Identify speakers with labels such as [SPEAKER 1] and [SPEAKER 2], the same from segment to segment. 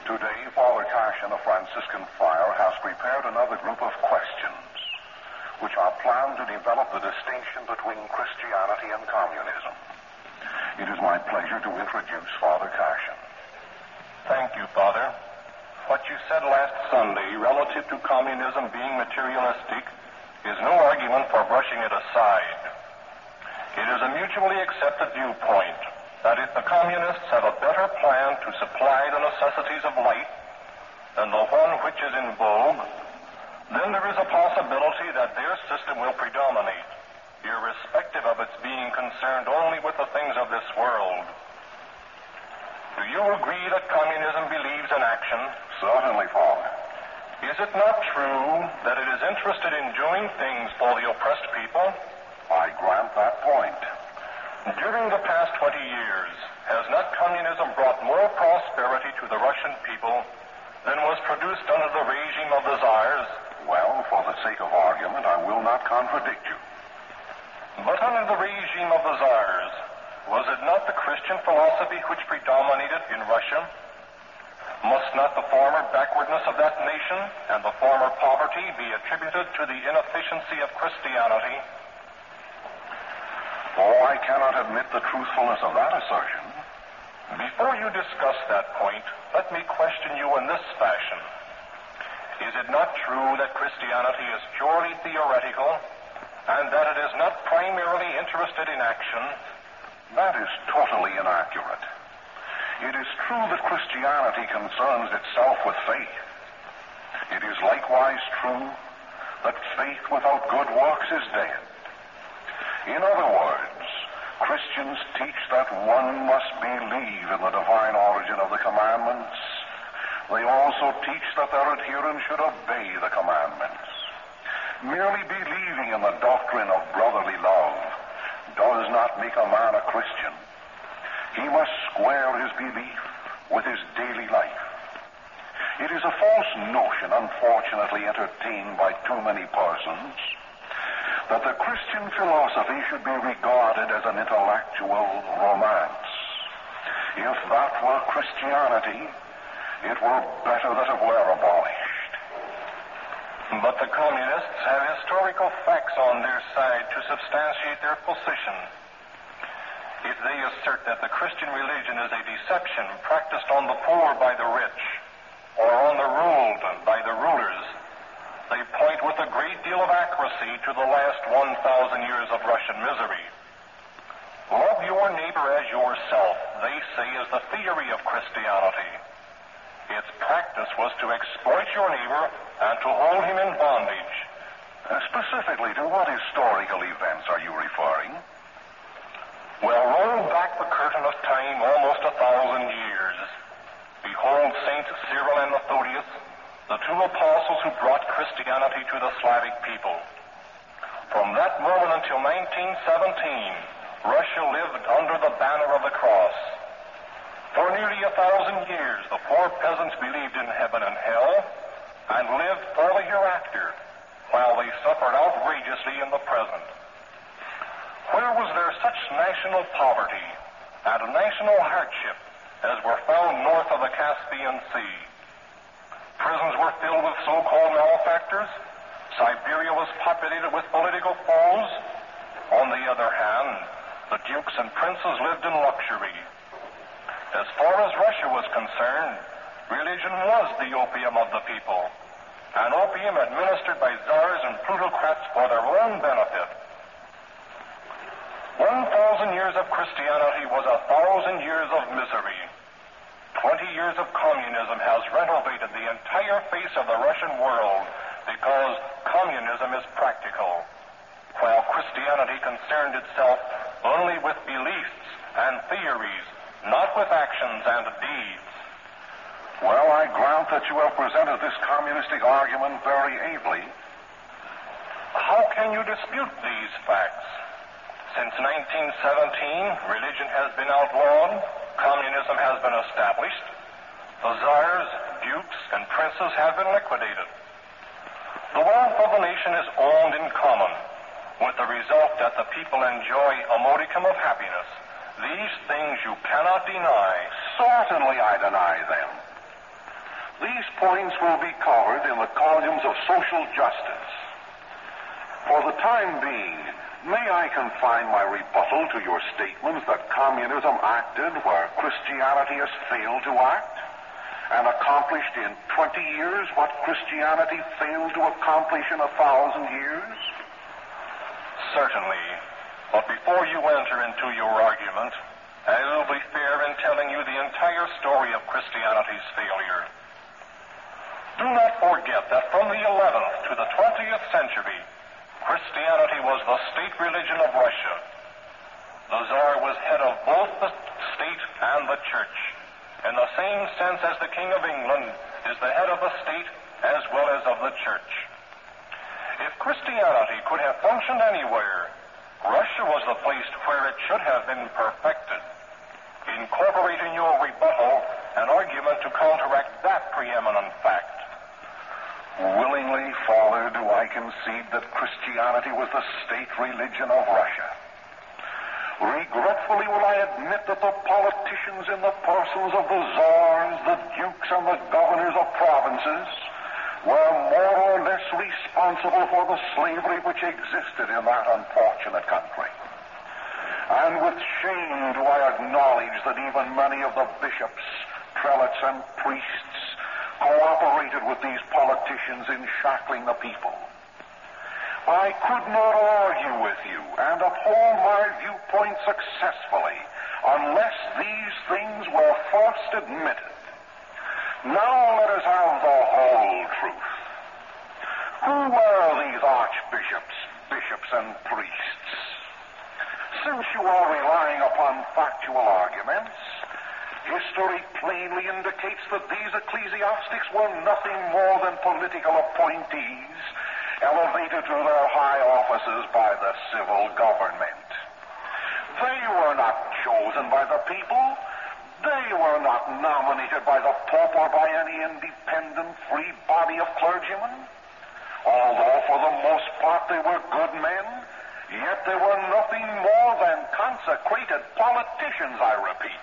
[SPEAKER 1] Today, Father Cashin of Franciscan Friar has prepared another group of questions which are planned to develop the distinction between Christianity and communism. It is my pleasure to introduce Father Cashin.
[SPEAKER 2] Thank you, Father. What you said last Sunday relative to communism being materialistic is no argument for brushing it aside. It is a mutually accepted viewpoint that if the communists have a better plan to supply the necessities of life than the one which is in vogue, then there is a possibility that their system will predominate, irrespective of its being concerned only with the things of this world. Do you agree that communism believes in action?
[SPEAKER 1] Certainly, Father.
[SPEAKER 2] Is it not true that it is interested in doing things for the oppressed people?
[SPEAKER 1] I grant that point.
[SPEAKER 2] During the past 20 years, has not communism brought more prosperity to the Russian people than was produced under the regime of the Tsars?
[SPEAKER 1] Well, for the sake of argument, I will not contradict you.
[SPEAKER 2] But under the regime of the Tsars, was it not the Christian philosophy which predominated in Russia? Must not the former backwardness of that nation and the former poverty be attributed to the inefficiency of Christianity?
[SPEAKER 1] Oh, I cannot admit the truthfulness of that assertion.
[SPEAKER 2] Before you discuss that point, let me question you in this fashion. Is it not true that Christianity is purely theoretical and that it is not primarily interested in action?
[SPEAKER 1] That is totally inaccurate. It is true that Christianity concerns itself with faith. It is likewise true that faith without good works is dead. In other words, Christians teach that one must believe in the divine origin of the commandments. They also teach that their adherents should obey the commandments. Merely believing in the doctrine of brotherly love does not make a man a Christian. He must square his belief with his daily life. It is a false notion, unfortunately entertained by too many persons, that the Christian philosophy should be regarded as an intellectual romance. If that were Christianity, it were better that it were abolished.
[SPEAKER 2] But the communists have historical facts on their side to substantiate their position. If they assert that the Christian religion is a deception practiced on the poor by the rich, or on the ruled by the rulers, they point with a great deal of accuracy to the last 1,000 years of Russian misery. Love your neighbor as yourself, they say, is the theory of Christianity. Its practice was to exploit your neighbor and to hold him in bondage.
[SPEAKER 1] Specifically, to what historical events are you referring?
[SPEAKER 2] Well, roll back the curtain of time almost 1,000 years. Behold Saints Cyril and Methodius, the two apostles who brought Christianity to the Slavic people. From that moment until 1917, Russia lived under the banner of the cross. For nearly 1,000 years, the poor peasants believed in heaven and hell and lived for the hereafter, while they suffered outrageously in the present. Where was there such national poverty and national hardship as were found north of the Caspian Sea? Prisons were filled with so-called malefactors. Siberia was populated with political foes. On the other hand, the dukes and princes lived in luxury. As far as Russia was concerned, religion was the opium of the people, an opium administered by czars and plutocrats for their own benefit. 1,000 years of Christianity was 1,000 years of misery. 20 years of communism has renovated the entire face of the Russian world because communism is practical, while Christianity concerned itself only with beliefs and theories, not with actions and deeds.
[SPEAKER 1] Well, I grant that you have presented this communistic argument very ably.
[SPEAKER 2] How can you dispute these facts? Since 1917, religion has been outlawed, communism has been established, the czars, dukes, and princes have been liquidated. The wealth of the nation is owned in common, with the result that the people enjoy a modicum of happiness. These things you cannot deny.
[SPEAKER 1] Certainly I deny them. points will be covered in the columns of social justice. For the time being, may I confine my rebuttal to your statements that communism acted where Christianity has failed to act, and accomplished in 20 years what Christianity failed to accomplish in 1,000 years?
[SPEAKER 2] Certainly. But before you enter into your argument, I will be fair in telling you the entire story of Christianity's failure. Do not forget that from the 11th to the 20th century, Christianity was the state religion of Russia. The Tsar was head of both the state and the church, in the same sense as the King of England is the head of the state as well as of the church. If Christianity could have functioned anywhere, Russia was the place where it should have been perfected. Incorporate in your rebuttal an argument to counteract that preeminent fact.
[SPEAKER 1] Willingly, Father, do I concede that Christianity was the state religion of Russia. Regretfully will I admit that the politicians in the persons of the czars, the dukes, and the governors of provinces were more or less responsible for the slavery which existed in that unfortunate country. And with shame do I acknowledge that even many of the bishops, prelates, and priests cooperated with these politicians in shackling the people. I could not argue with you and uphold my viewpoint successfully unless these things were first admitted. Now let us have the whole truth. Who were these archbishops, bishops, and priests? Since you are relying upon factual arguments, history plainly indicates that these ecclesiastics were nothing more than political appointees elevated to their high offices by the civil government. They were not chosen by the people. They were not nominated by the Pope or by any independent, free body of clergymen. Although for the most part they were good men, yet they were nothing more than consecrated politicians, I repeat.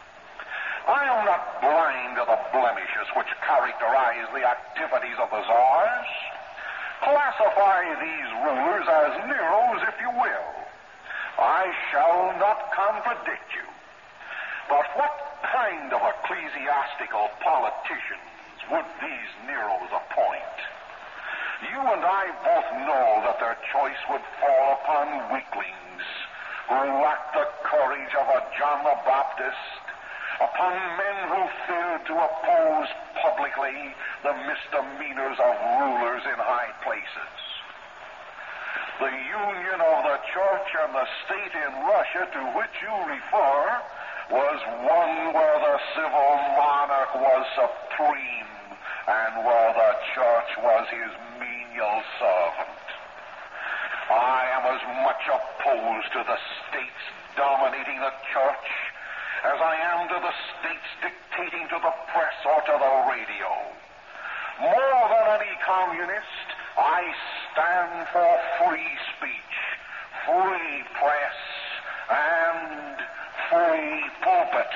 [SPEAKER 1] I am not blind to the blemishes which characterize the activities of the czars. Classify these rulers as Neros, if you will. I shall not contradict you. But what kind of ecclesiastical politicians would these Neros appoint? You and I both know that their choice would fall upon weaklings who lacked the courage of a John the Baptist, upon men who failed to oppose publicly the misdemeanors of rulers in high places. The union of the church and the state in Russia to which you refer was one where the civil monarch was supreme and where the church was his menial servant. I am as much opposed to the states dominating the church as I am to the states dictating to the press or to the radio. More than any communist, I stand for free speech, free press, and free pulpit.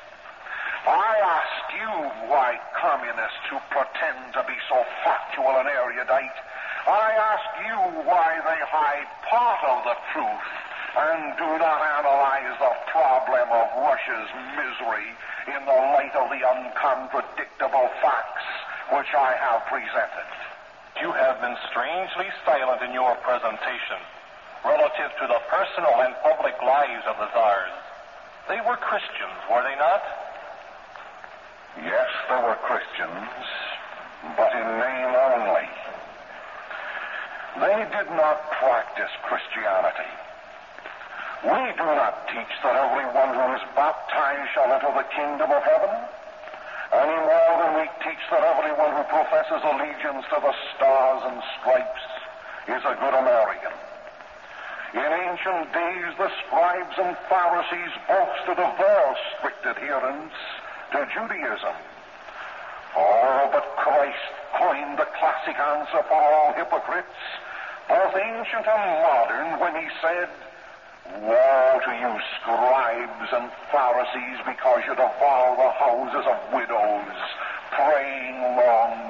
[SPEAKER 1] I ask you, why communists who pretend to be so factual and erudite, I ask you why they hide part of the truth and do not analyze the problem of Russia's misery in the light of the uncontradictable facts which I have presented.
[SPEAKER 2] You have been strangely silent in your presentation relative to the personal and public lives of the czars. They were Christians, were they not?
[SPEAKER 1] Yes, they were Christians, but in name only. They did not practice Christianity. We do not teach that everyone who is baptized shall enter the kingdom of heaven, any more than we teach that everyone who professes allegiance to the stars and stripes is a good American. In ancient days, the scribes and Pharisees boasted of their strict adherence to Judaism. Oh, but Christ coined the classic answer for all hypocrites, both ancient and modern, when he said, "Woe to you, scribes and Pharisees, because you devour the houses of widows, praying long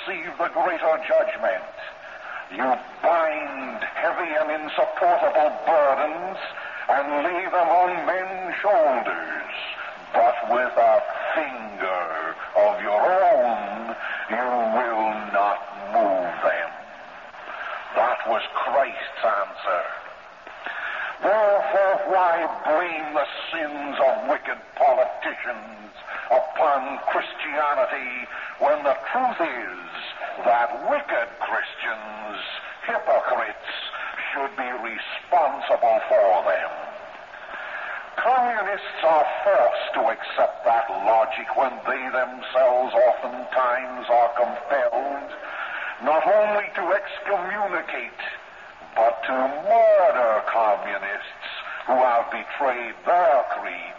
[SPEAKER 1] receive the greater judgment. You bind heavy and insupportable burdens and lay them on men's shoulders, but with a finger of your own you will not move them. That was Christ's answer. Therefore, why blame the sins of wicked politicians upon Christianity when the truth is that wicked Christians, hypocrites, should be responsible for them? Communists are forced to accept that logic when they themselves oftentimes are compelled not only to excommunicate, but to murder communists who have betrayed their creed.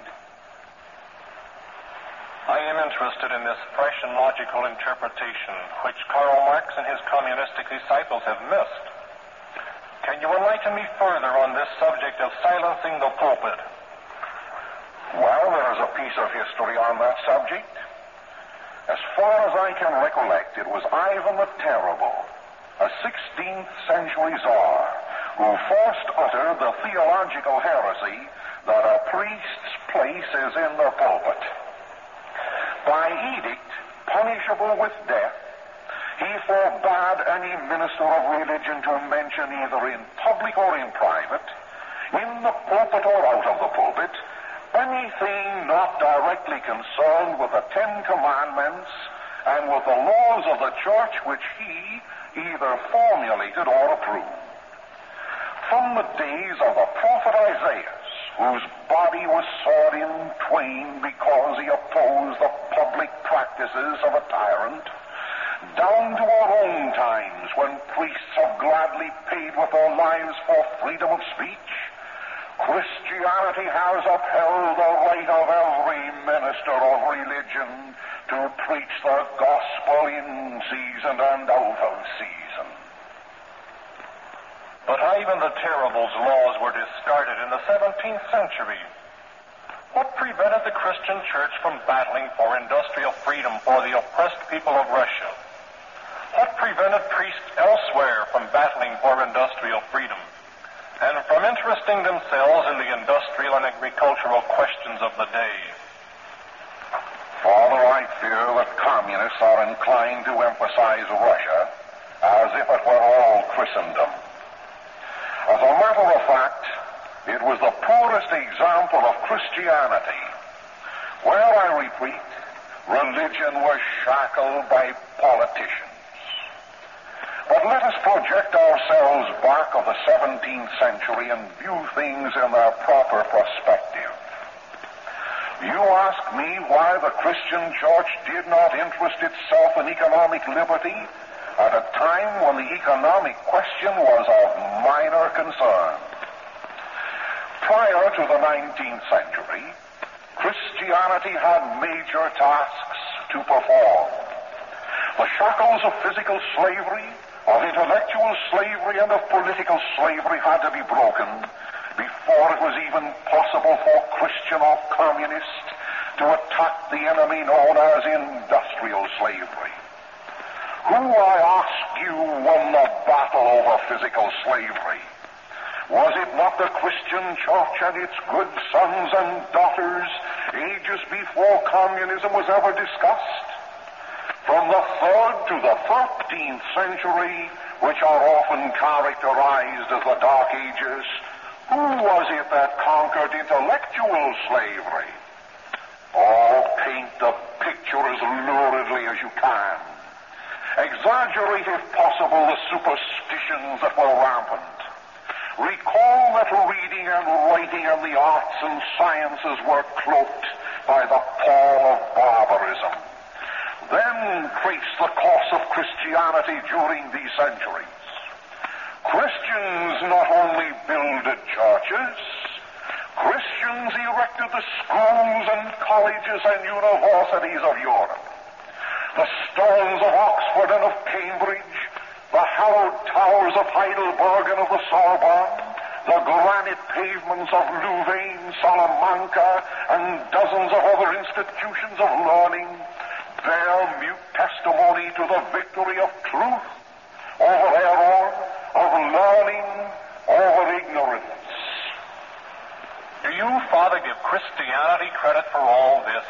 [SPEAKER 2] I am interested in this fresh and logical interpretation which Karl Marx and his communistic disciples have missed. Can you enlighten me further on this subject of silencing the pulpit?
[SPEAKER 1] Well, there is a piece of history on that subject. As far as I can recollect, it was Ivan the Terrible, a 16th century czar, who first uttered the theological heresy that a priest's place is in the pulpit. By edict, punishable with death, he forbade any minister of religion to mention either in public or in private, in the pulpit or out of the pulpit, anything not directly concerned with the Ten Commandments and with the laws of the church which he either formulated or approved. From the days of the prophet Isaiah, whose body was sawed in twain because he opposed the public practices of a tyrant, down to our own times when priests have gladly paid with their lives for freedom of speech, Christianity has upheld the right of every minister of religion to preach the gospel in season and out of season.
[SPEAKER 2] But Ivan the Terrible's laws were discarded in the 17th century. What prevented the Christian church from battling for industrial freedom for the oppressed people of Russia? What prevented priests elsewhere from battling for industrial freedom and from interesting themselves in the industrial and agricultural questions of the day?
[SPEAKER 1] Father, I fear that communists are inclined to emphasize Russia as if it were all Christendom. As a matter of fact, it was the poorest example of Christianity, where, I repeat, religion was shackled by politicians. But let us project ourselves back of the 17th century and view things in their proper perspective. You ask me why the Christian church did not interest itself in economic liberty at a time when the economic question was of minor concern. Prior to the 19th century, Christianity had major tasks to perform. The shackles of physical slavery, of intellectual slavery, and of political slavery had to be broken before it was even possible for Christian or communist to attack the enemy known as industrial slavery. Who, I ask you, won the battle over physical slavery? Was it not the Christian church and its good sons and daughters ages before communism was ever discussed? From the 3rd to the 13th century, which are often characterized as the Dark Ages, who was it that conquered intellectual slavery? Oh, paint the picture as luridly as you can. Exaggerate, if possible, the superstitions that were rampant. Recall that reading and writing and the arts and sciences were cloaked by the pall of barbarism. Then trace the course of Christianity during these centuries. Christians not only builded churches, Christians erected the schools and colleges and universities of Europe. The stones of Oxford and of Cambridge, the hallowed towers of Heidelberg and of the Sorbonne, the granite pavements of Louvain, Salamanca, and dozens of other institutions of learning bear mute testimony to the victory of truth over error, of learning over ignorance.
[SPEAKER 2] Do you, Father, give Christianity credit for all this?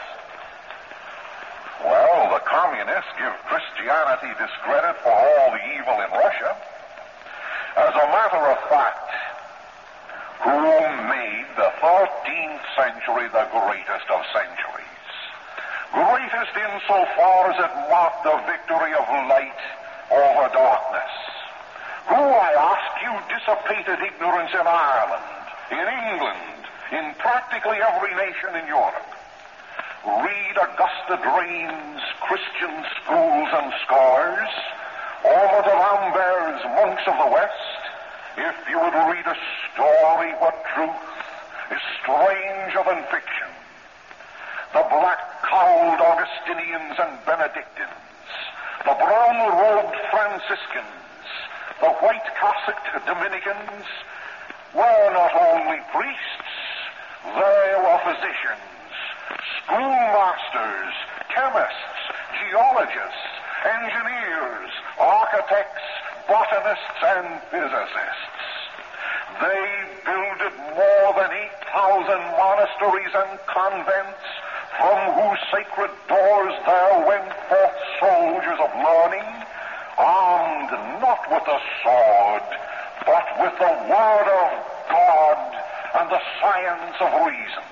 [SPEAKER 1] Well, the communists give Christianity discredit for all the evil in Russia. As a matter of fact, who made the 13th century the greatest of centuries? Greatest insofar as it marked the victory of light over darkness. Who, I ask you, dissipated ignorance in Ireland, in England, in practically every nation in Europe? Read Augusta Drain's Christian Schools and Scholars, or the Lambert's Monks of the West, if you would read a story where truth is stranger than fiction. The black-cowled Augustinians and Benedictines, the brown-robed Franciscans, the white-cassocked Dominicans were not only priests, they were physicians, schoolmasters, chemists, geologists, engineers, architects, botanists, and physicists. They builded more than 8,000 monasteries and convents, from whose sacred doors there went forth soldiers of learning, armed not with the sword, but with the word of God and the science of reason.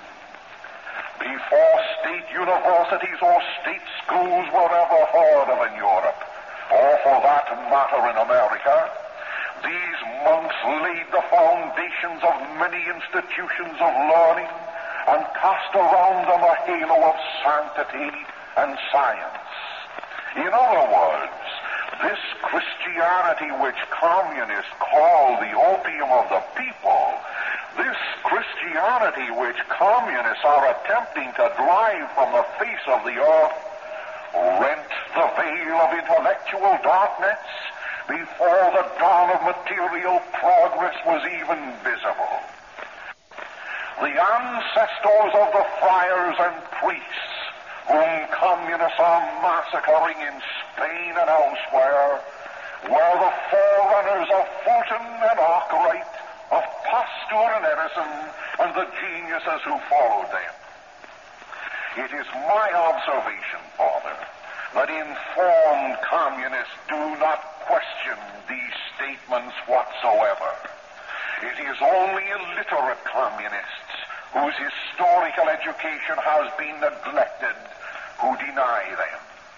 [SPEAKER 1] Before state universities or state schools were ever heard of in Europe, or for that matter in America, these monks laid the foundations of many institutions of learning and cast around them a halo of sanctity and science. In other words, this Christianity which communists call the opium of the people, this Christianity which communists are attempting to drive from the face of the earth, rent the veil of intellectual darkness before the dawn of material progress was even visible. The ancestors of the friars and priests whom communists are massacring in Spain and elsewhere were the forerunners of Fulton and Arkwright, of Pasteur and Edison, and the geniuses who followed them. It is my observation, Father, that informed communists do not question these statements whatsoever. It is only illiterate communists whose historical education has been neglected who deny them.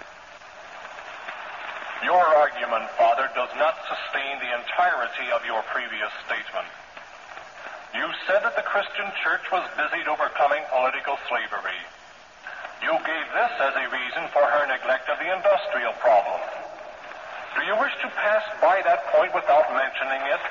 [SPEAKER 2] Your argument, Father, does not sustain the entirety of your previous statement. You said that the Christian church was busied overcoming political slavery. You gave this as a reason for her neglect of the industrial problem. Do you wish to pass by that point without mentioning it?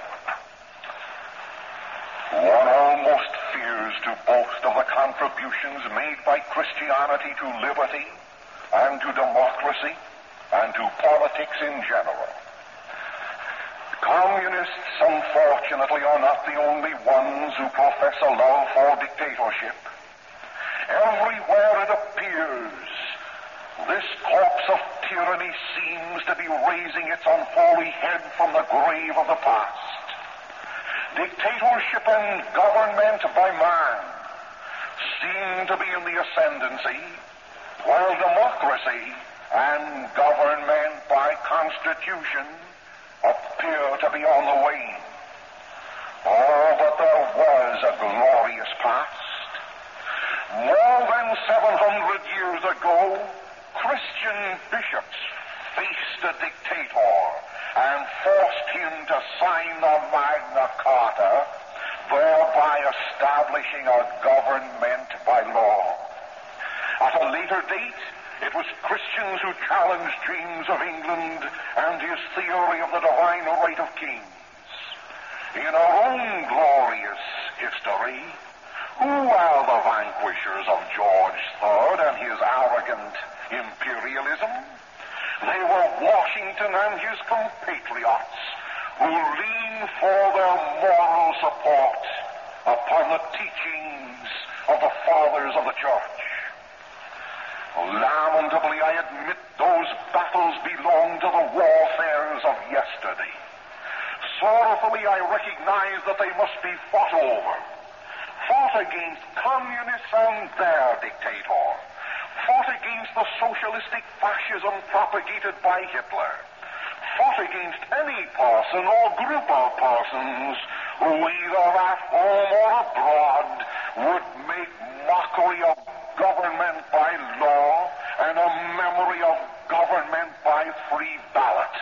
[SPEAKER 1] One almost fears to boast of the contributions made by Christianity to liberty and to democracy and to politics in general. Communists, unfortunately, are not the only ones who profess a love for dictatorship. Everywhere it appears, this corpse of tyranny seems to be raising its unholy head from the grave of the past. Dictatorship and government by man seem to be in the ascendancy, while democracy and government by constitution appear to be on the wane. Oh, but there was a glorious past. More than 700 years ago, Christian bishops faced a dictator and forced him to sign the Magna Carta, thereby establishing a government by law. At a later date, it was Christians who challenged James of England and his theory of the divine right of kings. In our own glorious history, who are the vanquishers of George III and his arrogant imperialism? They were Washington and his compatriots, who leaned for their moral support upon the teachings of the fathers of the church. Lamentably, I admit those battles belong to the warfares of yesterday. Sorrowfully, I recognize that they must be fought over. Fought against communists and their dictator. Fought against the socialistic fascism propagated by Hitler. Fought against any person or group of persons who, either at home or abroad, would make mockery of government by law and a memory of government by free ballot.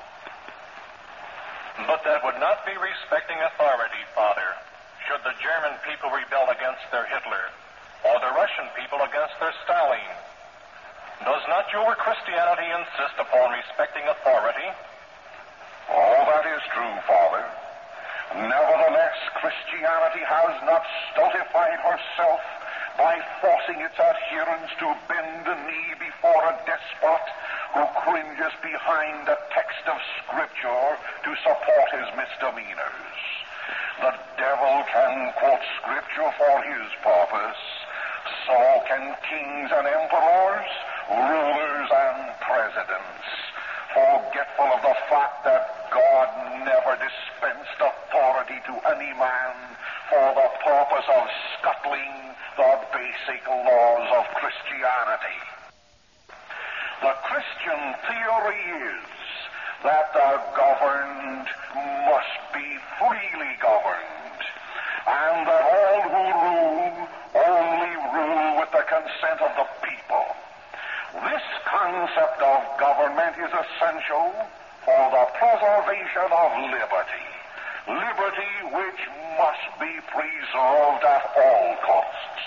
[SPEAKER 2] But that would not be respecting authority, Father, should the German people rebel against their Hitler, or the Russian people against their Stalin. Does not your Christianity insist upon respecting authority?
[SPEAKER 1] All that is true, Father. Nevertheless, Christianity has not stultified herself by forcing its adherents to bend the knee before a despot who cringes behind a text of Scripture to support his misdemeanors. The devil can quote Scripture for his purpose. So can kings and emperors, rulers and presidents, forgetful of the fact that God never dispensed authority to any man for the purpose of scuttling the basic laws of Christianity. The Christian theory is that the governed must be freely governed, and that all who rule only rule with the consent of the people. This concept of government is essential for the preservation of liberty, liberty which must be preserved at all costs.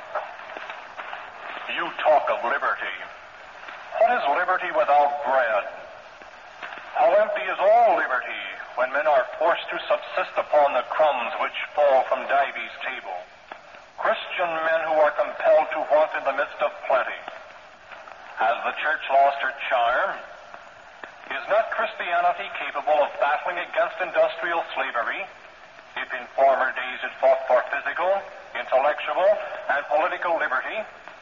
[SPEAKER 2] You talk of liberty. What is liberty without bread? How empty is all liberty when men are forced to subsist upon the crumbs which fall from Dives' table? Christian men who are compelled to want in the midst of plenty. Has the church lost her charm? Is not Christianity capable of battling against industrial slavery, if in former days it fought for physical, intellectual, and political liberty?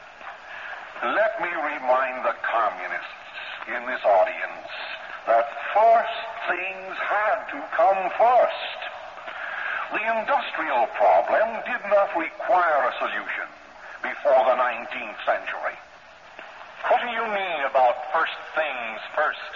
[SPEAKER 1] Let me remind the communists in this audience that first things had to come first. The industrial problem did not require a solution before the 19th century.
[SPEAKER 2] What do you mean about first things first?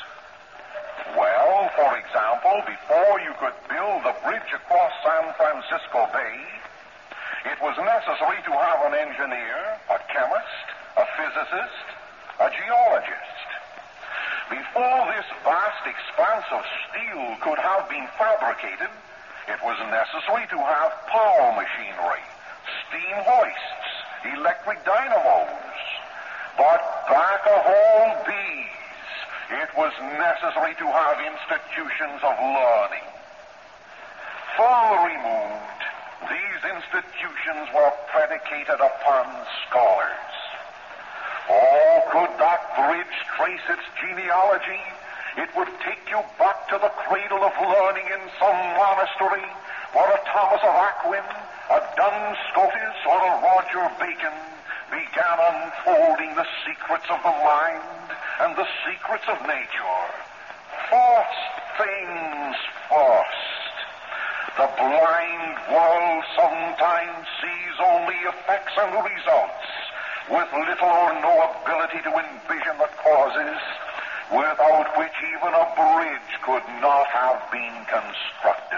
[SPEAKER 1] Well, for example, before you could build the bridge across San Francisco Bay, it was necessary to have an engineer, a chemist, a physicist, a geologist. Before this vast expanse of steel could have been fabricated, it was necessary to have power machinery, steam hoists, electric dynamos. But back of all these, it was necessary to have institutions of learning. Far removed, these institutions were predicated upon scholars. Oh, could that bridge trace its genealogy? It would take you back to the cradle of learning in some monastery where a Thomas of Aquin, a Duns Scotus, or a Roger Bacon began unfolding the secrets of the mind and the secrets of nature. First things first. The blind world sometimes sees only effects and results, with little or no ability to envision the causes, without which even a bridge could not have been constructed.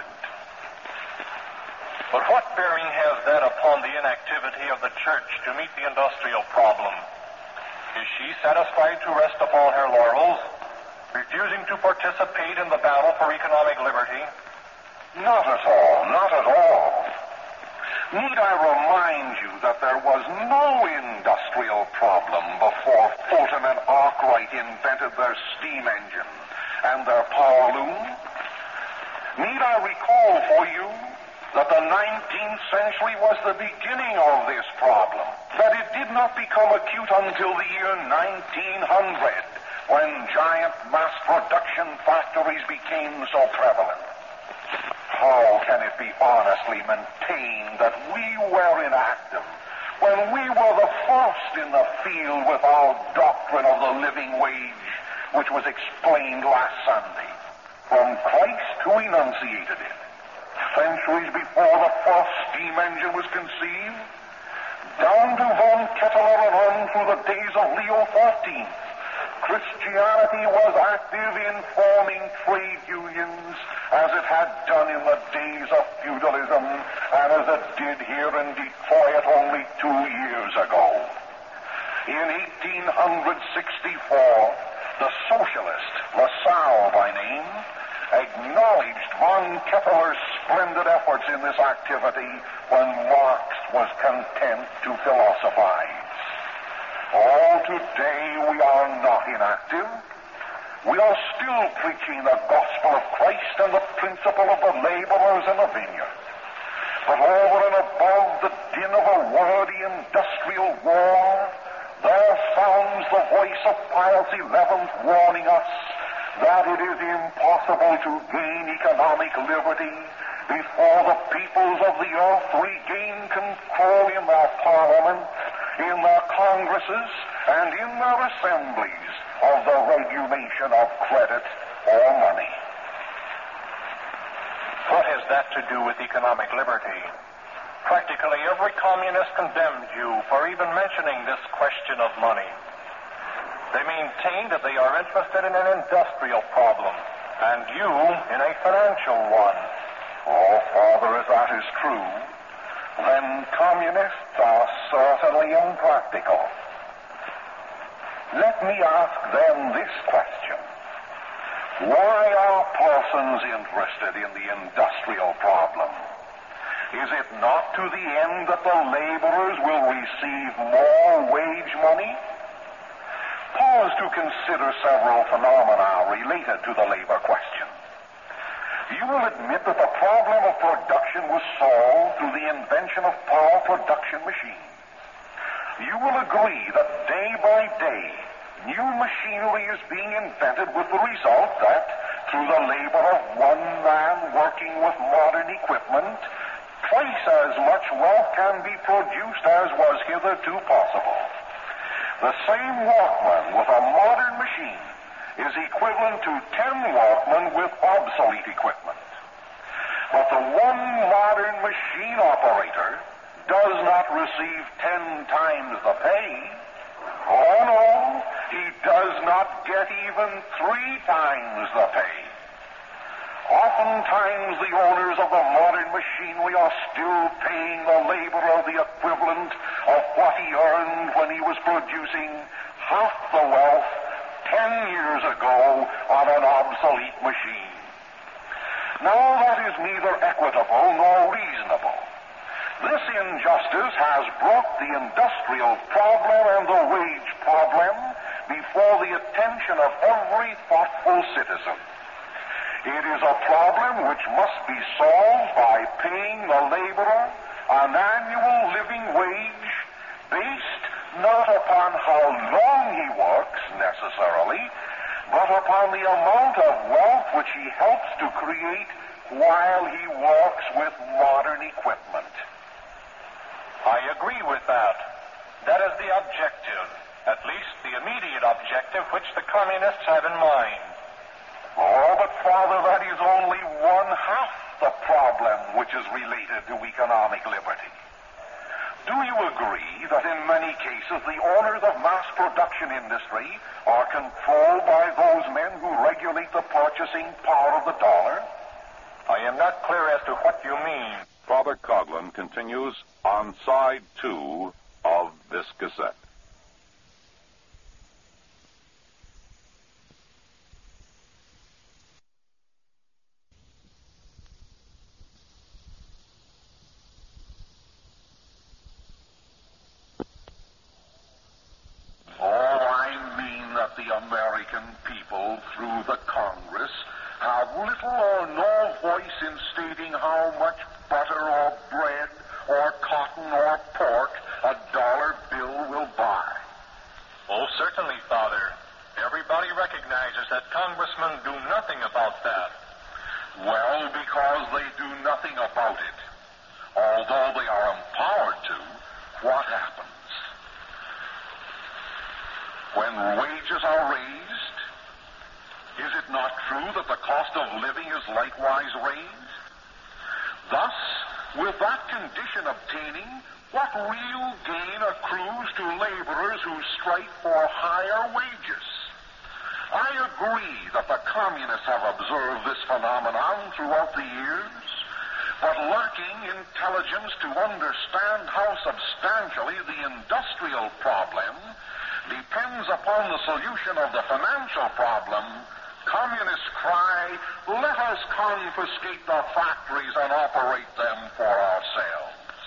[SPEAKER 2] But what bearing has that upon the inactivity of the church to meet the industrial problem? Is she satisfied to rest upon her laurels, refusing to participate in the battle for economic liberty?
[SPEAKER 1] Not at all, not at all. Need I remind you that there was no industrial problem before Fulton and Arkwright invented their steam engine and their power loom? Need I recall for you that the 19th century was the beginning of this problem, that it did not become acute until the year 1900, when giant mass production factories became so prevalent? How can it be honestly maintained that we were inactive when we were the first in the field with our doctrine of the living wage, which was explained last Sunday, from Christ who enunciated it, centuries before the first steam engine was conceived, down to von Kettler and on through the days of Leo XIV, Christianity was active in forming trade unions as it had done in the days of feudalism and as it did here in Detroit only 2 years ago. In 1864, the socialist, LaSalle by name, acknowledged von Kettler's splendid efforts in this activity when Marx was content to philosophize. Oh, today we are not inactive. We are still preaching the gospel of Christ and the principle of the laborers in the vineyard. But over and above the din of a wordy industrial war, there sounds the voice of Pius XI warning us that it is impossible to gain economic liberty before the peoples of the earth regain control in their parliaments, in their congresses, and in their assemblies of the regulation of credit or money.
[SPEAKER 2] What has that to do with economic liberty? Practically every communist condemned you for even mentioning this question of money. They maintain that they are interested in an industrial problem, and you in a financial one.
[SPEAKER 1] Oh, Father, if that is true, then communists are certainly impractical. Let me ask them this question. Why are persons interested in the industrial problem? Is it not to the end that the laborers will receive more wage money? Pause to consider several phenomena related to the labor question. You will admit that the problem of production was solved through the invention of power production machines. You will agree that day by day, new machinery is being invented with the result that, through the labor of one man working with modern equipment, twice as much wealth can be produced as was hitherto possible. The same workman with a modern machine is equivalent to 10 workmen with obsolete equipment. But the one modern machine operator does not receive 10 times the pay. Oh no, he does not get even 3 times the pay. Oftentimes the owners of the modern machinery are still paying the laborer the equivalent of what he earned when he was producing half the wealth 10 years ago on an obsolete machine. Now that is neither equitable nor reasonable. This injustice has brought the industrial problem and the wage problem before the attention of every thoughtful citizen. It is a problem which must be solved by paying the laborer an annual living wage based not upon how long he works necessarily, but upon the amount of wealth which he helps to create while he works with modern equipment.
[SPEAKER 2] I agree with that. That is the objective, at least the immediate objective which the communists have in mind.
[SPEAKER 1] Oh, but Father, that is only one half the problem which is related to economic liberty. Do you agree that in many cases the owners of mass production industry are controlled by those men who regulate the purchasing power of the dollar?
[SPEAKER 2] I am not clear as to what you mean.
[SPEAKER 3] Father Coughlin continues on side 2 of this cassette.
[SPEAKER 1] The American people, through the Congress, have little or no voice in stating how much butter or bread or cotton or pork a dollar bill will buy.
[SPEAKER 2] Oh, certainly, Father. Everybody recognizes that congressmen do nothing about that.
[SPEAKER 1] Well, because they do nothing about it. Although they are empowered to, what happens? When wages are raised, is it not true that the cost of living is likewise raised? Thus, with that condition obtaining, what real gain accrues to laborers who strike for higher wages? I agree that the communists have observed this phenomenon throughout the years, but lacking intelligence to understand how substantially the industrial problem depends upon the solution of the financial problem, communists cry, let us confiscate the factories and operate them for ourselves.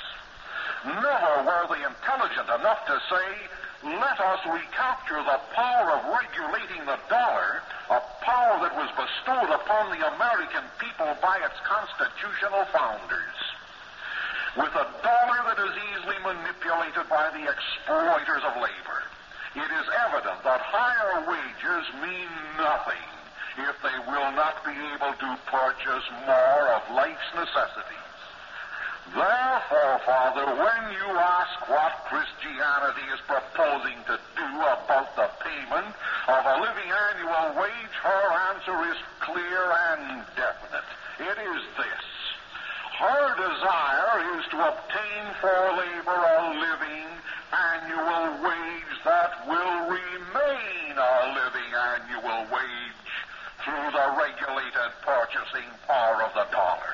[SPEAKER 1] Never were they intelligent enough to say, let us recapture the power of regulating the dollar, a power that was bestowed upon the American people by its constitutional founders. With a dollar that is easily manipulated by the exploiters of labor, it is evident that higher wages mean nothing if they will not be able to purchase more of life's necessities. Therefore, Father, when you ask what Christianity is proposing to do about the payment of a living annual wage, her answer is clear and definite. It is this. Her desire is to obtain for labor a living annual wage that will remain a living annual wage through the regulated purchasing power of the dollar.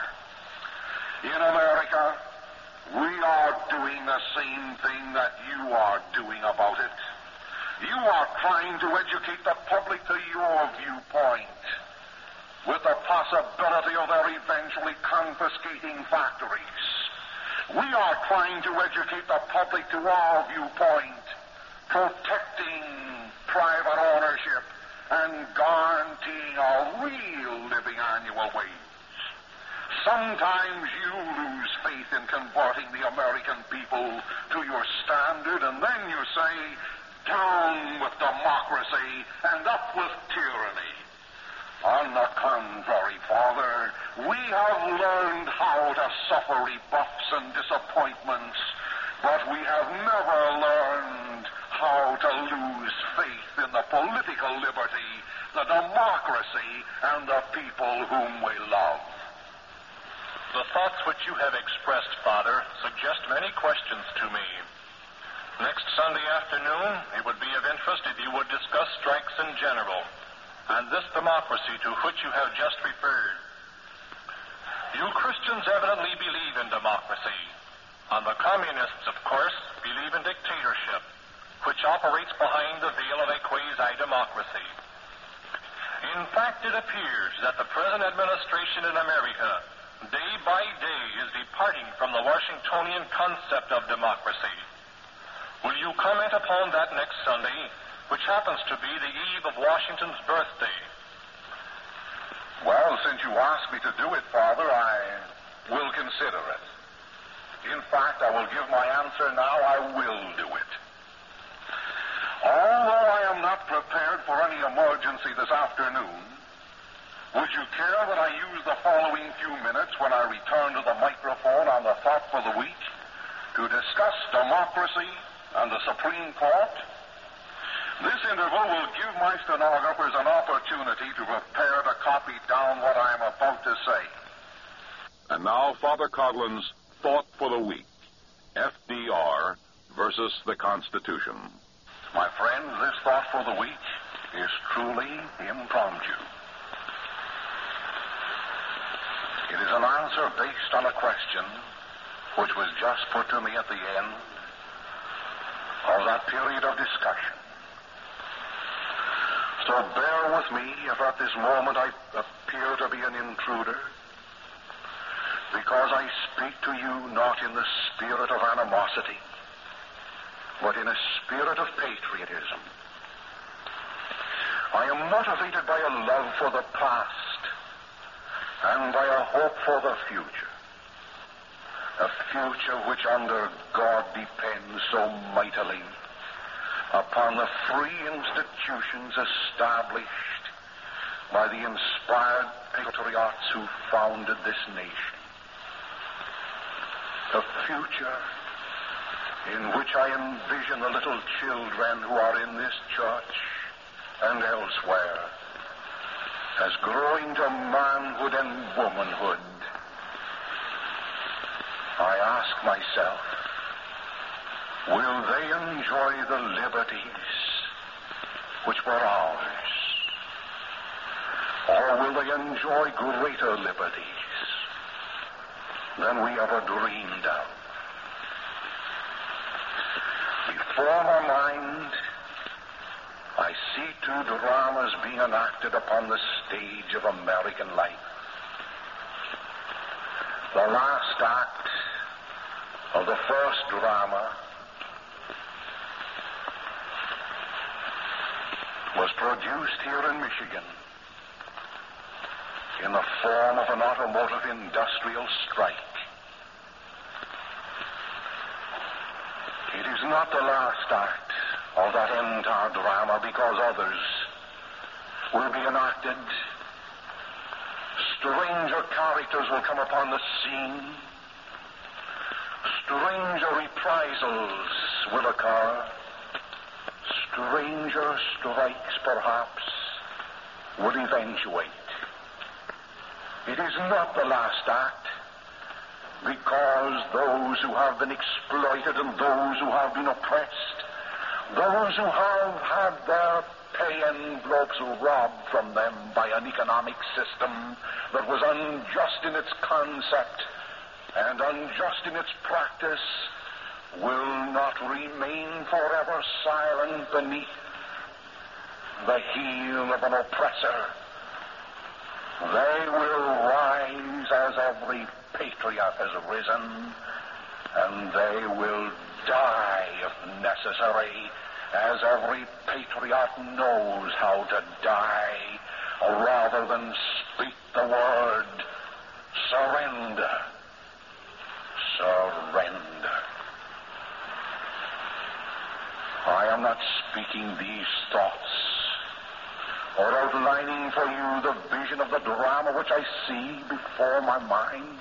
[SPEAKER 1] In America, we are doing the same thing that you are doing about it. You are trying to educate the public to your viewpoint, with the possibility of their eventually confiscating factories. We are trying to educate the public to our viewpoint, protecting private ownership and guaranteeing a real living annual wage. Sometimes you lose faith in converting the American people to your standard, and then you say, down with democracy and up with tyranny. On the contrary, Father, we have learned how to suffer rebuffs and disappointments, but we have never learned how to lose faith in the political liberty, the democracy, and the people whom we love.
[SPEAKER 2] The thoughts which you have expressed, Father, suggest many questions to me. Next Sunday afternoon, it would be of interest if you would discuss strikes in general, and this democracy to which you have just referred. You Christians evidently believe in democracy, and the communists, of course, believe in dictatorship, which operates behind the veil of a quasi-democracy. In fact, it appears that the present administration in America day by day is departing from the Washingtonian concept of democracy. Will you comment upon that next Sunday, which happens to be the eve of Washington's birthday?
[SPEAKER 1] Well, since you asked me to do it, Father, I will consider it. In fact, I will give my answer now. I will do it. Although I am not prepared for any emergency this afternoon, would you care that I use the following few minutes when I return to the microphone on the Thought for the Week to discuss democracy and the Supreme Court? This interval will give my stenographers an opportunity to prepare to copy down what I am about to say.
[SPEAKER 3] And now, Father Coughlin's Thought for the Week, FDR versus the Constitution.
[SPEAKER 1] My friends, this Thought for the Week is truly impromptu. It is an answer based on a question which was just put to me at the end of that period of discussion. So bear with me if at this moment I appear to be an intruder, because I speak to you not in the spirit of animosity, but in a spirit of patriotism. I am motivated by a love for the past and by a hope for the future. A future which under God depends so mightily upon the free institutions established by the inspired patriots who founded this nation. A future in which I envision the little children who are in this church and elsewhere as growing to manhood and womanhood, I ask myself, will they enjoy the liberties which were ours? Or will they enjoy greater liberties than we ever dreamed of? Before my mind, I see two dramas being enacted upon the stage of American life. The last act of the first drama was produced here in Michigan in the form of an automotive industrial strike. It is not the last act of that entire drama, because others will be enacted. Stranger characters will come upon the scene. Stranger reprisals will occur. Stranger strikes, perhaps, will eventuate. It is not the last act, because those who have been exploited and those who have been oppressed, those who have had their pay envelopes robbed from them by an economic system that was unjust in its concept and unjust in its practice, will not remain forever silent beneath the heel of an oppressor. They will rise as every patriot has risen, and they will die if necessary, as every patriot knows how to die, rather than speak the word surrender. Surrender. I am not speaking these thoughts or outlining for you the vision of the drama which I see before my mind.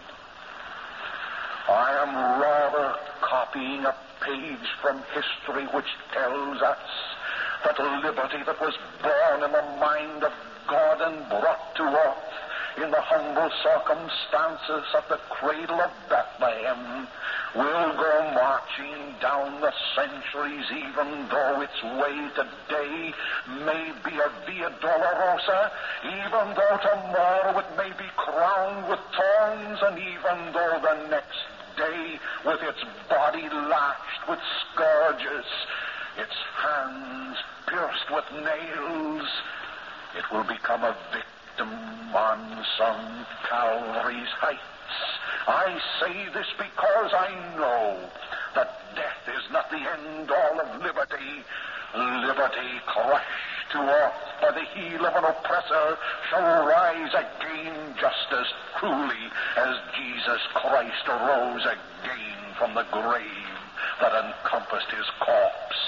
[SPEAKER 1] I am rather copying a page from history which tells us that liberty that was born in the mind of God and brought to earth in the humble circumstances of the cradle of Bethlehem will go marching down the centuries, even though its way today may be a Via Dolorosa, even though tomorrow it may be crowned with thorns, and even though the next day, with its body lashed with scourges, its hands pierced with nails, it will become a victim on some Calvary's heights. I say this because I know that death is not the end all of liberty. Liberty, crushed to earth by the heel of an oppressor, shall rise again just as cruelly as Jesus Christ arose again from the grave that encompassed his corpse.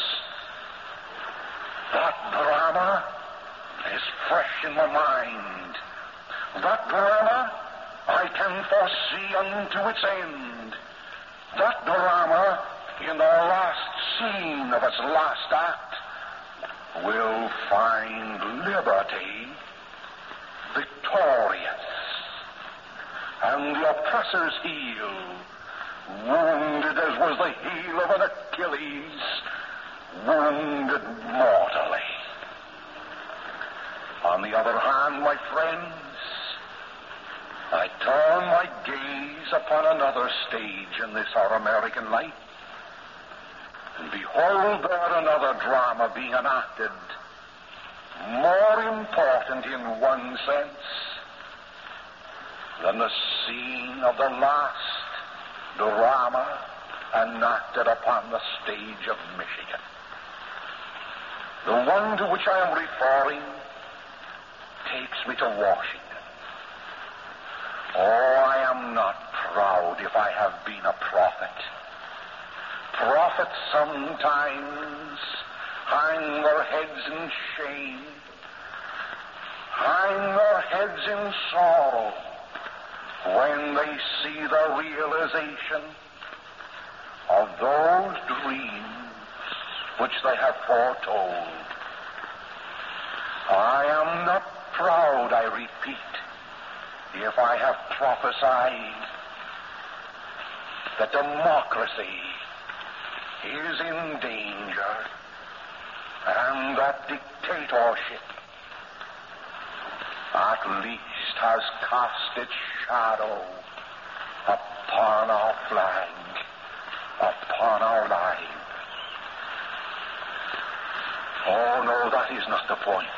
[SPEAKER 1] That drama is fresh in my mind. That drama I can foresee unto its end. That drama, in the last scene of its last act, will find liberty victorious, and the oppressor's heel, wounded as was the heel of an Achilles, wounded mortally. On the other hand, my friends, I turn my gaze upon another stage in this our American life, and behold there another drama being enacted, more important in one sense than the scene of the last drama enacted upon the stage of Michigan. The one to which I am referring takes me to Washington. Oh, I am not proud if I have been a prophet. Prophets sometimes hang their heads in shame, hang their heads in sorrow when they see the realization of those dreams which they have foretold. I am not proud, I repeat, if I have prophesied that democracy is in danger and that dictatorship at least has cast its shadow upon our flag, upon our lives. Oh, no, that is not the point.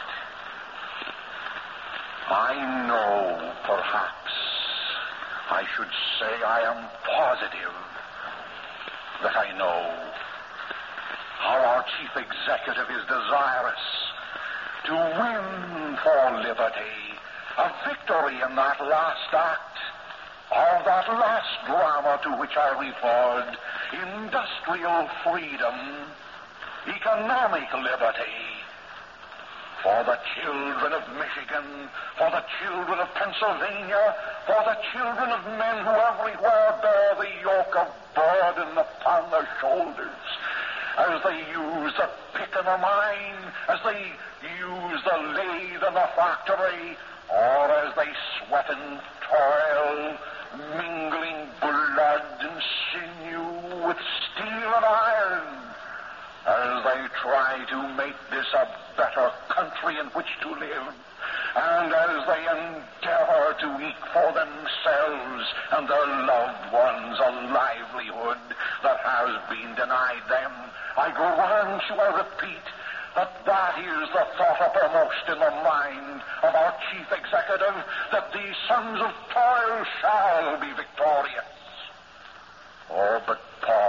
[SPEAKER 1] I know, perhaps, I should say I am positive that I know how our chief executive is desirous to win for liberty a victory in that last act of that last drama to which I referred, industrial freedom, economic liberty, for the children of Michigan, for the children of Pennsylvania, for the children of men who everywhere bear the yoke of burden upon their shoulders, as they use the pick in the mine, as they use the lathe in the factory, or as they sweat and toil, mingling blood and sinew with steel and iron, as they try to make this a better country in which to live, and as they endeavor to eke for themselves and their loved ones a livelihood that has been denied them, I grant you, I repeat, that is the thought uppermost in the mind of our chief executive, that the sons of toil shall be victorious. Oh, but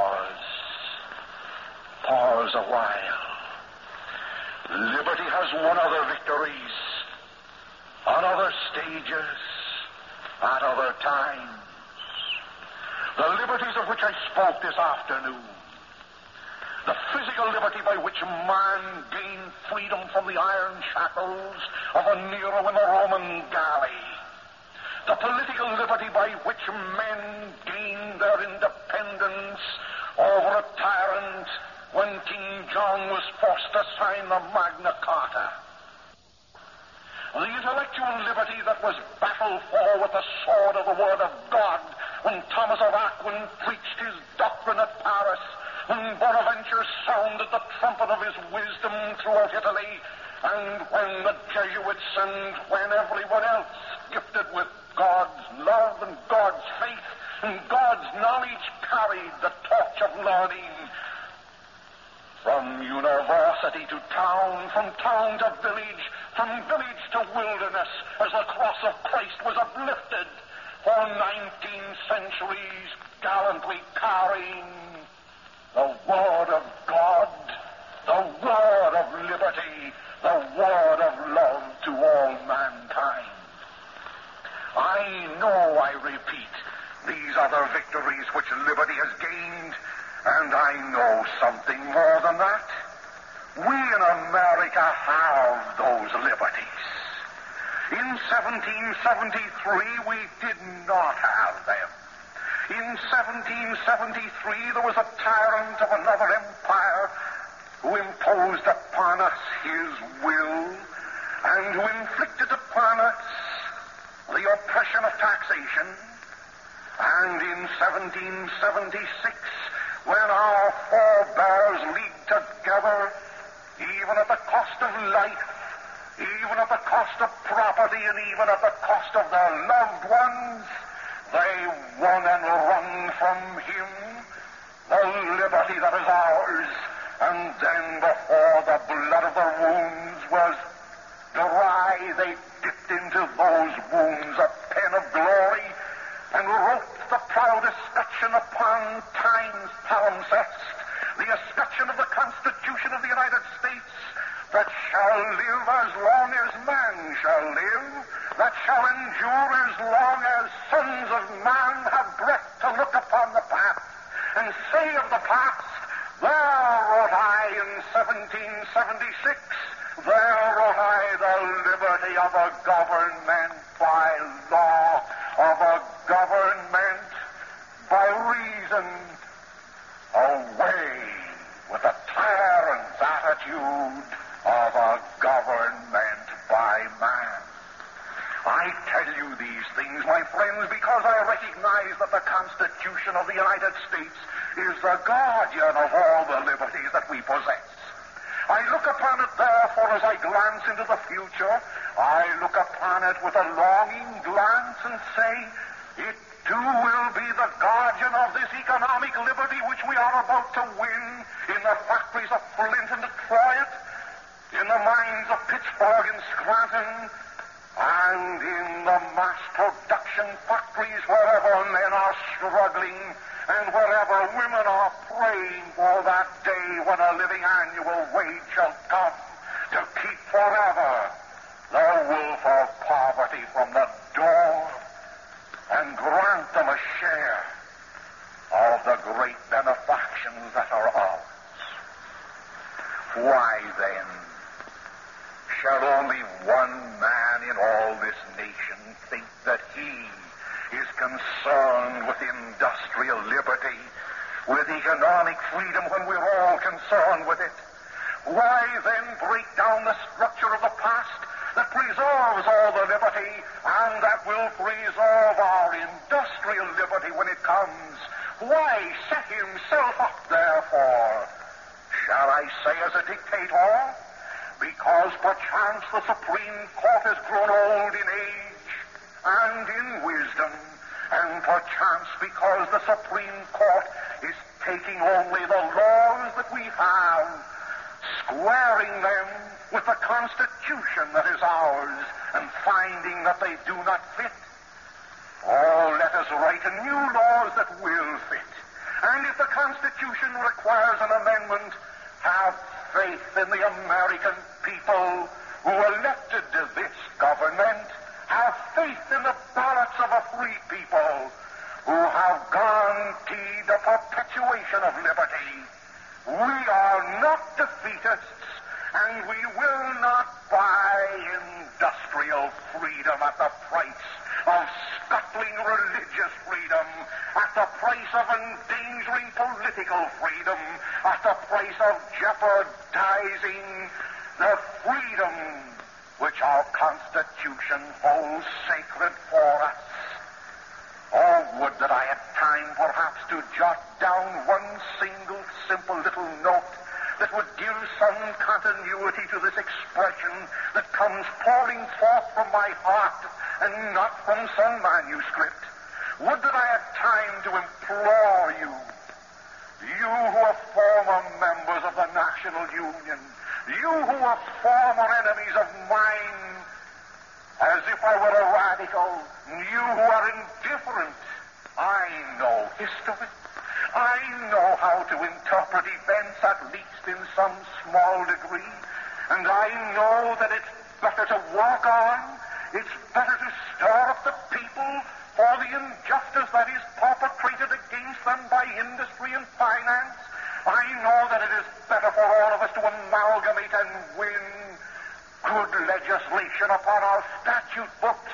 [SPEAKER 1] pause a while. Liberty has won other victories on other stages at other times. The liberties of which I spoke this afternoon, the physical liberty by which man gained freedom from the iron shackles of a Nero in the Roman galley, the political liberty by which men gained their independence over a tyrant when King John was forced to sign the Magna Carta, the intellectual liberty that was battled for with the sword of the Word of God when Thomas of Aquin preached his doctrine at Paris, when Bonaventure sounded the trumpet of his wisdom throughout Italy, and when the Jesuits and when everyone else, gifted with God's love and God's faith and God's knowledge, carried the torch of learning from university to town, from town to village, from village to wilderness, as the cross of Christ was uplifted for 19 centuries, gallantly carrying the Word of God, the Word of liberty, the Word of love to all mankind. I know, I repeat, these other victories which liberty has gained, and I know something more than that. We in America have those liberties. In 1773, we did not have them. In 1773, there was a tyrant of another empire who imposed upon us his will and who inflicted upon us the oppression of taxation. And in 1776, when our forebears leagued together, even at the cost of life, even at the cost of property, and even at the cost of their loved ones, they won and wrung from him the liberty that is ours. And then, before the blood of the wounds was dry, they dipped into those wounds a pen of glory and wrote the proud escutcheon upon time's palimpsest, the escutcheon of the Constitution of the United States, that shall live as long as man shall live, that shall endure as long as sons of man have breath to look upon the past and say of the past, there wrote I in 1776, there wrote I the liberty of a government by law, of a government by reason, government by man. I tell you these things, my friends, because I recognize that the Constitution of the United States is the guardian of all the liberties that we possess. I look upon it, therefore, as I glance into the future, I look upon it with a longing glance and say, it too will be the guardian of this economic liberty which we are about to win in the factories of Flint and Detroit, in the mines of Pittsburgh and Scranton, and in the mass production factories wherever men are struggling and wherever women are praying for that day when a living annual wage shall come to keep forever the wolf of poverty from the door and grant them a share of the great benefactions that are ours. Why then shall only one man in all this nation think that he is concerned with industrial liberty, with economic freedom, when we're all concerned with it? Why then break down the structure of the past that preserves all the liberty and that will preserve our industrial liberty when it comes? Why set himself up, therefore, shall I say as a dictator? Because perchance the Supreme Court has grown old in age and in wisdom, and perchance because the Supreme Court is taking only the laws that we have, squaring them with the Constitution that is ours, and finding that they do not fit. Oh, let us write new laws that will fit. And if the Constitution requires an amendment, have faith in the American people who elected this government. Have faith in the ballots of a free people who have guaranteed the perpetuation of liberty. We are not defeatists, and we will not buy industrial freedom at the price of scuttling religious freedom, at the price of endangering political freedom, at the price of jeopardizing the freedom which our Constitution holds sacred for us. Oh, would that I had time perhaps to jot down one single simple little note that would give some continuity to this expression that comes pouring forth from my heart and not from some manuscript. Would that I had time to implore you, you who are former members of the National Union, you who are former enemies of mine, as if I were a radical, you who are indifferent. I know history. I know how to interpret events, at least in some small degree, and I know that it's better to walk on, it's better to stir up the people for the injustice that is perpetrated against them by industry and finance. I know that it is better for all of us to amalgamate and win good legislation upon our statute books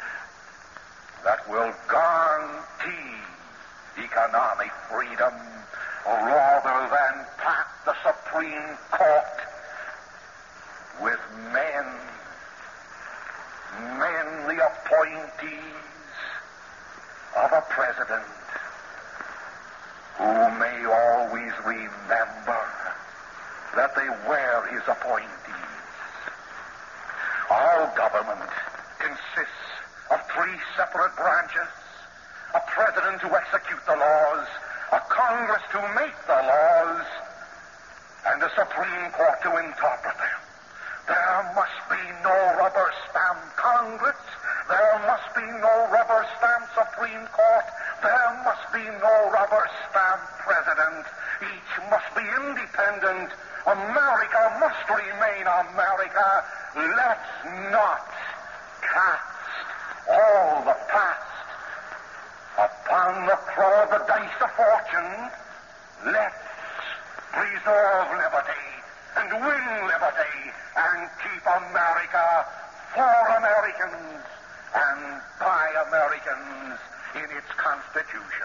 [SPEAKER 1] that will guarantee economic freedom rather than pack the Supreme Court with men, the appointees of a president who may always remember that they were his appointees. Our government consists of 3 separate branches: a president to execute the laws, a Congress to make the laws, and a Supreme Court to interpret them. There must be no rubber-stamp Congress. There must be no rubber-stamp Supreme Court. There must be no rubber-stamp president. Each must be independent. America must remain America. Let's not cast all the past upon the throw of the dice of fortune. Let's preserve liberty and win liberty and keep America for Americans and by Americans in its Constitution.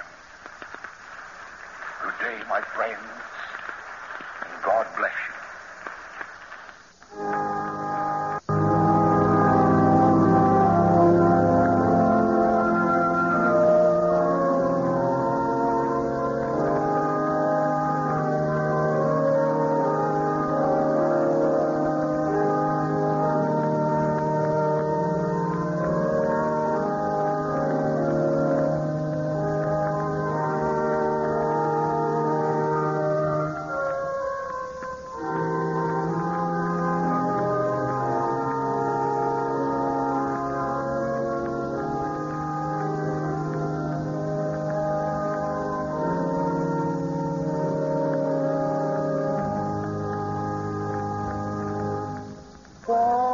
[SPEAKER 1] Good day, my friends, and God bless you.
[SPEAKER 4] for